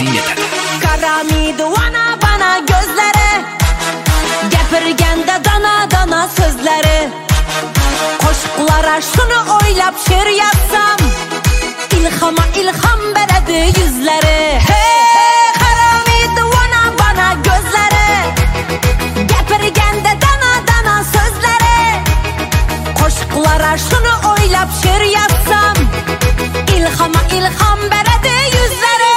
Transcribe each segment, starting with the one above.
yetadi. Qaramaydi vana bana gözleri, gapirganda dana dana sözleri. Qo'shiqlara shuni o'ylab she'r yozsam, ilhoma ilhom beradi yuzlari. Hey, qaramaydi vana bana gözleri, gapirganda dana dana sözleri. Qo'shiqlara shuni o'ylab she'r yozsam, ilhoma ilhom beradi yuzlari.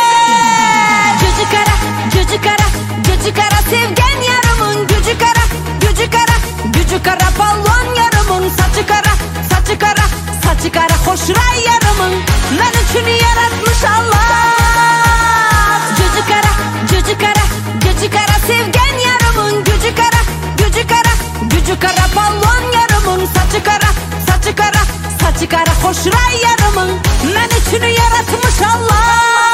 Gücü kara sevgen yarımın, gücü kara, gücü kara, gücü kara pallon yarımın, saçı kara, saçı kara, saçı kara hoşray yarımın, men üçün yaratmış Allah. Gücü kara, gücü kara, gücü kara sevgen yarımın, gücü kara, gücü kara, gücü kara pallon yarımın, saçı kara, saçı kara, saçı kara hoşray yarımın, men üçün yaratmış Allah.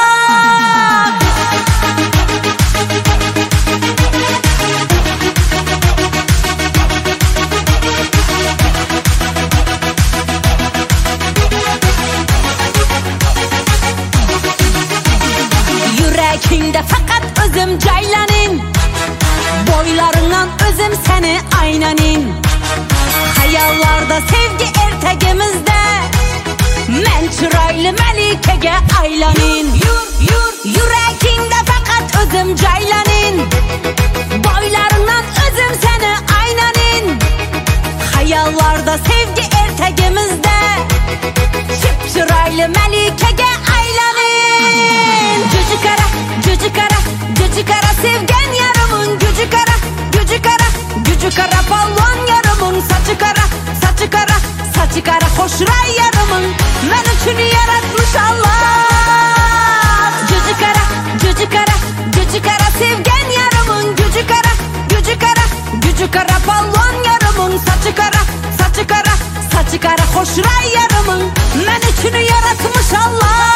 Yüreğinde fakat özüm caylanin, boylarından özüm seni aynanin. Hayallarda sevgi ertegimizde, men çıraylı melikege aylanin. Yüreğinde fakat özüm caylanin, boylarından özüm seni aynanin. Hayallarda sevgi ertegimizde, çıraylı melikege aylanin. Gücü kara, gücü kara, gücü kara sevgen yarımın, gücü kara, gücü kara, gücü kara pallon yarımın, saçı kara, saçı kara, saçı kara hoşray yarımın, men üçün yaratmış Allah. Gücü kara, gücü kara, gücü kara sevgen yarımın, gücü kara, gücü kara, gücü kara pallon yarımın, saçı kara, saçı kara, saçı kara hoşray yarımın, men üçün yaratmış Allah.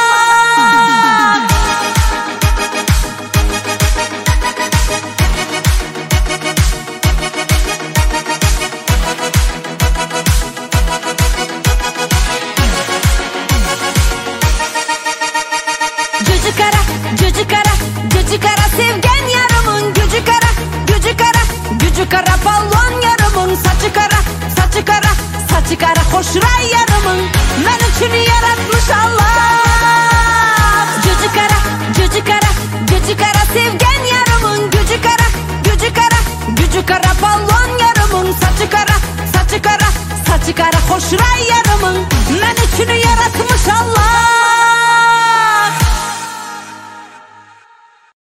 Gücü kara, gücü kara sevgen yarımın, gücü kara, gücü kara, gücü kara pallon yarımın, saçı kara, saçı kara, saçı kara hoşray yarımın, men üçün yaratmış Allah. Gücü kara, gücü kara, gücü kara sevgen yarımın, gücü kara, gücü kara, gücü kara pallon yarımın, saçı kara, saçı kara, saçı kara hoşray